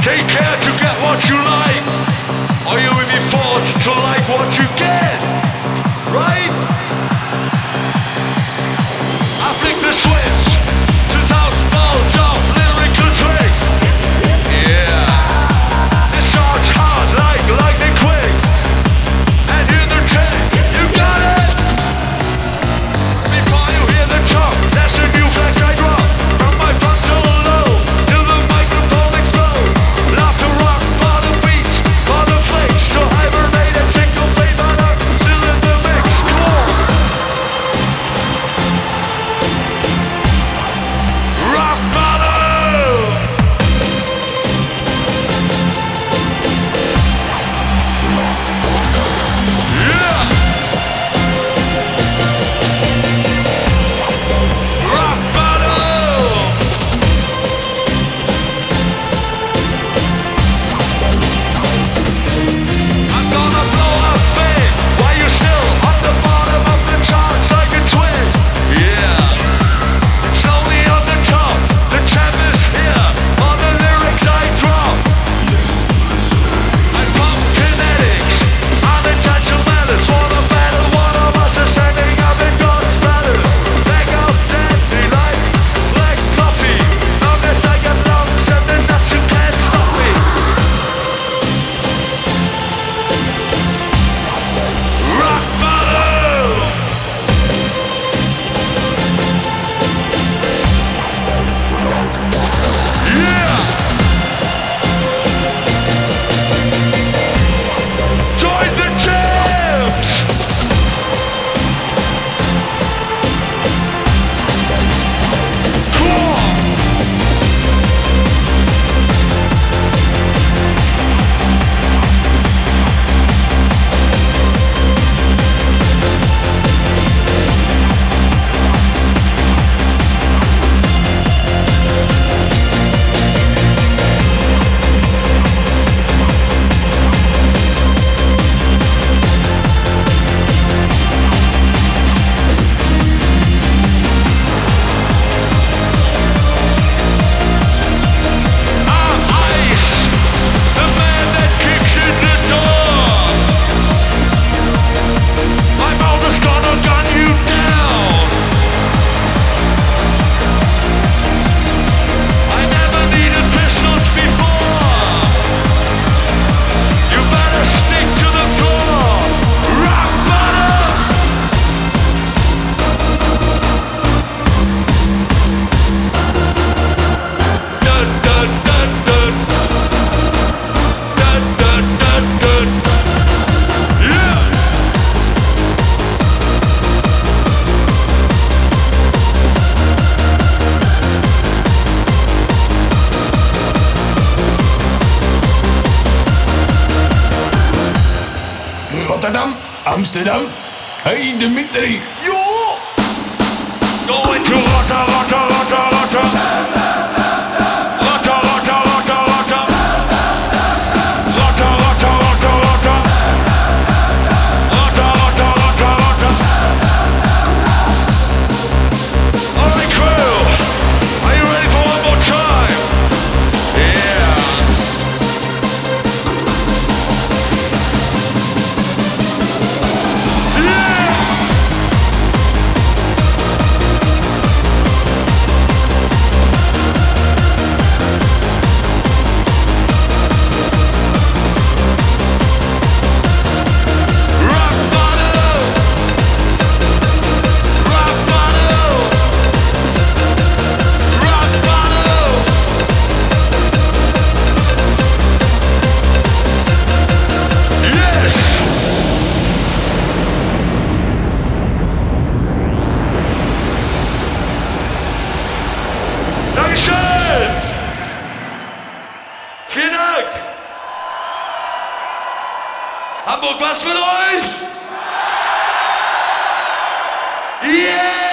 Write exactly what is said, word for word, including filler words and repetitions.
Take care to get what you like, or you will be forced to like what you get. Right? I think the switch, two thousand miles of lyrical trick. Yeah. It starts hard like lightning quick. And hear the trick, you got it. Before you hear the talk, that's a new flex I drop. From my frontal lobe, till the microphone explode. Love to rock for the beats, for the flakes, to hibernate and single play butter, still in the mix. Come on. Rock bottom! Yeah! Rock bottom! I'm gonna blow up big while you're still on the bottom of the charts like a twin. Yeah! Slowly on the top, the champ is here. All the lyrics I drop. I pump kinetics, unintentional malice. Wanna battle, one of us is standing up in God's battle. Back up deadly like black coffee. Long as I got lungs and then nothing can stop me. Rock bottom! Yeah! Join the champs! Cool! I'm Ice, the man that kicks in the door. My mouth is gonna gun you down. I never needed pistols before. You better stick to the floor. Rock bottom! Dun dun dun dun. Dun dun dun dun. Yeah! Rotterdam, Amsterdam. Hey Dimitri. Yo! Going to Rotter, Rotter, Rotter, Rotter. Rotter, Rotter, Rotter, Rotter. Rotter, Rotter, Rotter, Rotter. Rotter, Rotter, Rotter, Rotter. All right, crew. Are you ready for one more time? Yeah. Yeah! Hamburg, was mit euch? Yeah!